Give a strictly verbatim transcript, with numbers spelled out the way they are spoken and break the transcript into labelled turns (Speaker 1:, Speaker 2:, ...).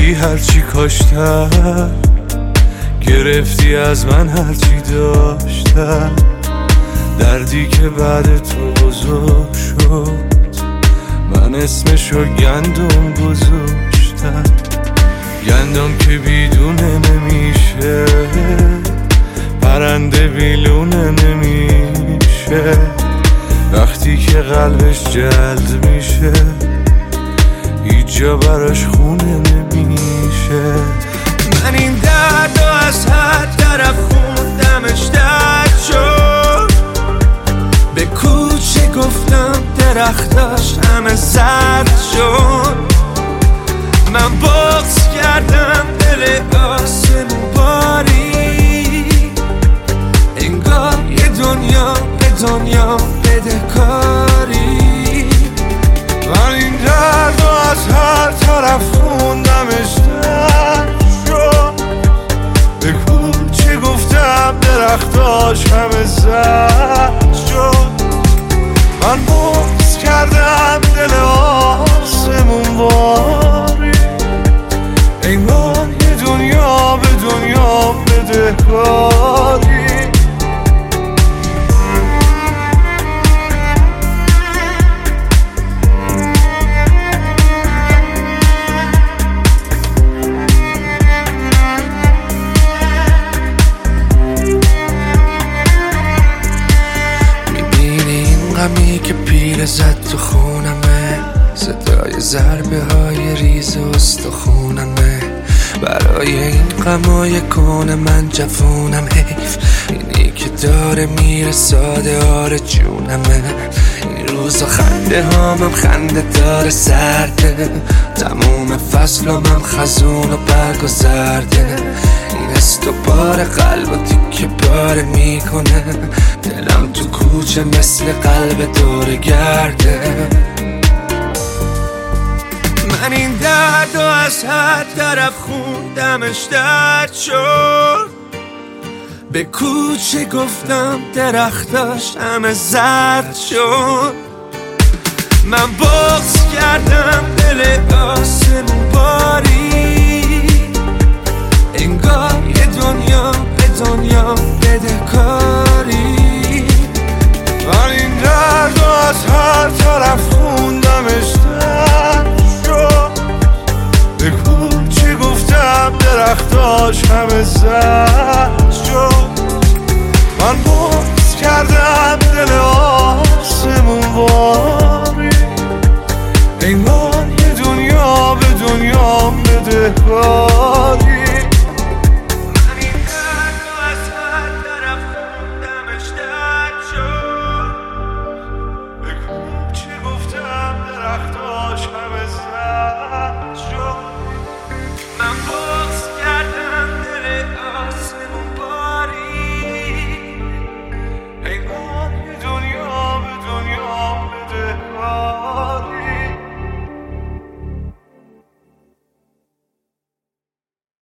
Speaker 1: رفتی هرچی کاشتم، گرفتی از من هرچی داشتم. دردی که بعد تو بزرگ شد، من اسمشو گندم گذاشتم. گندم که بیدونه نمیشه، پرنده بیلونه نمیشه. وقتی که قلبش جلد میشه، هیچ جا براش خونه نمیشه. من این درد و از هر طرف خوندمش درد شد. به کوچه گفتم درختاش همه زرد شد. من بغض کردم دل آسمون باری، انگار یه دنیا به دنیا بدهکاری. من این درد و از هر طرف خوندمش درد شد. به کوچه گفتم درختاش همه زرد شد. من بغض کردم دل آسمون باری، انگار یه دنیا به دنیا بدهکاری.
Speaker 2: غمی که پیل زد تو خونمه، صدای ضربه های ریز استخونمه. برای این غمای کون من جفونم حیف، اینی که داره میره ساده آره جونمه. این روزا خنده هامم خنده داره سرده، تموم فصلامم خزون و برگ و زرده. این استوبار قلب و تیکه پاره میکنه، دلم تو کوچه مثل قلب دور گرده.
Speaker 1: من این درد و از هر طرف خوندمش درد شد. به کوچه گفتم درختاش همه زرد شد. من بغض کردم دل آسمون باری، انگار یه دنیا به دنیا بدهکاری. من این درد و از هر طرف خوندمش درد شد. به کوچه گفتم درختاش همه زرد شد. من بغض کردم دل آسمون باری، انگار یه دنیا به دنیا بدهکاری.